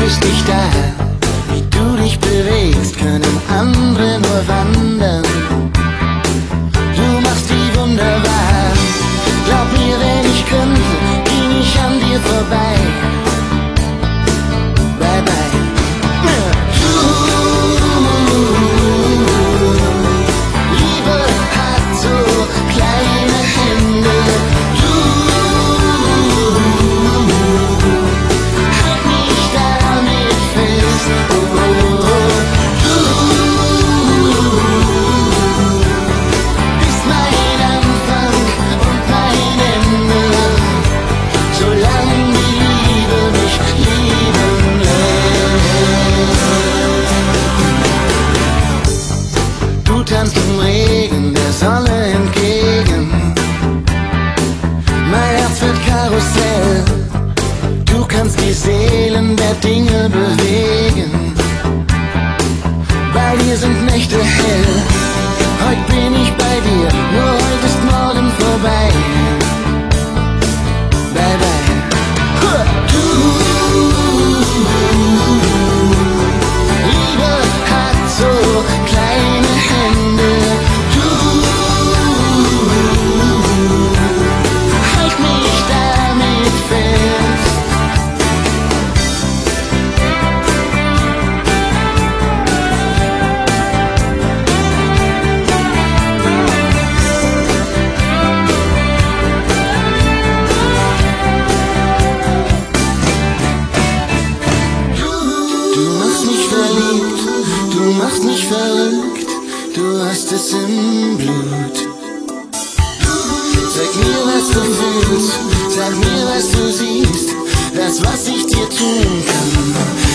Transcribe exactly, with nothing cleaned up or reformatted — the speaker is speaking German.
bist nicht da. Wie du dich bewegst, können andere nur wandern. Du machst die Wunder wahr. Glaub mir, wenn ich könnte, ging ich an dir vorbei. Bye bye. Liebe hat so kleine Hände. Halt mich damit fest. Oh, oh, oh. Du bist mein Anfang und mein Ende. Solange die Liebe mich lieben lässt. Du tanzt im Regen der Sonne entgegen. Mein Herz wird Karussell. Du kannst die Seelen der Dinge bewegen. Bei dir sind Nächte hell. Heute bin ich bei dir, nur heute ist morgen vorbei. Bye bye. Du, Liebe hat so kleine Hände. Du, halt mich damit fest. Du machst mich verliebt, du machst mich verrückt, du hast es im Blut. Sag mir, was du fühlst, sag mir, was du siehst, das, was ich dir tun kann.